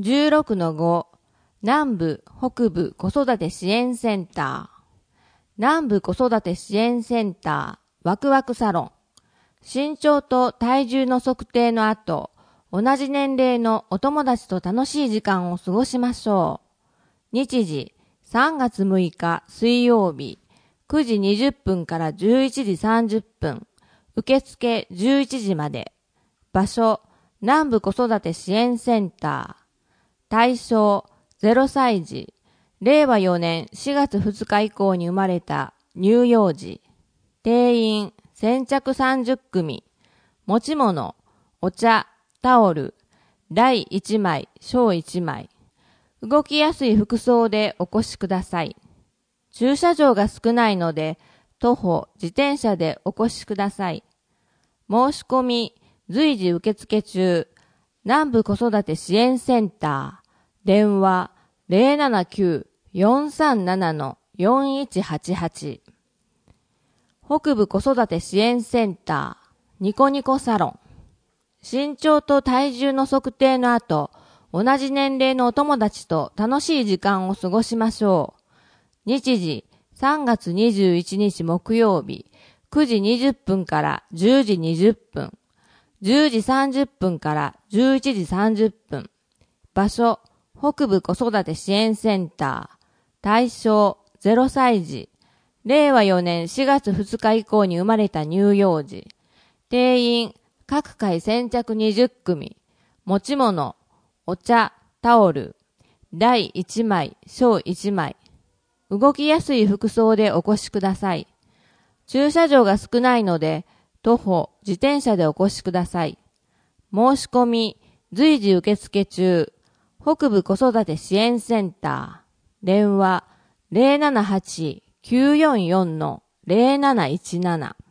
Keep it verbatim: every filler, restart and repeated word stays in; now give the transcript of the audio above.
じゅうろくのご 南部北部子育て支援センター南部子育て支援センターワクワクサロン身長と体重の測定の後、同じ年齢のお友達と楽しい時間を過ごしましょう。日時さんがつむいか水曜日くじにじゅっぷんからじゅういちじさんじゅっぷん受付じゅういちじまで場所南部子育て支援センター対象ゼロさいじれいわよねんしがつふつか以降に生まれた乳幼児定員先着さんじゅっくみ持ち物お茶タオル大いちまい小いちまい動きやすい服装でお越しください。駐車場が少ないので徒歩自転車でお越しください。申し込み随時受付中南部子育て支援センター電話 ゼロななきゅう よんさんなな よんいちはちはち 北部子育て支援センターニコニコサロン身長と体重の測定の後、同じ年齢のお友達と楽しい時間を過ごしましょう。日時さんがつにじゅういちにち木曜日くじにじゅっぷんからじゅうじにじゅっぷんじゅうじさんじゅっぷんからじゅういちじさんじゅっぷん場所北部子育て支援センター対象ゼロさいじれいわよねんしがつふつか以降に生まれた乳幼児定員各回先着にじゅっくみ持ち物お茶タオル大いちまい小いちまい動きやすい服装でお越しください。駐車場が少ないので徒歩自転車でお越しください。申し込み随時受付中北部子育て支援センター電話 ゼロななはち きゅうよんよん ゼロなないちなな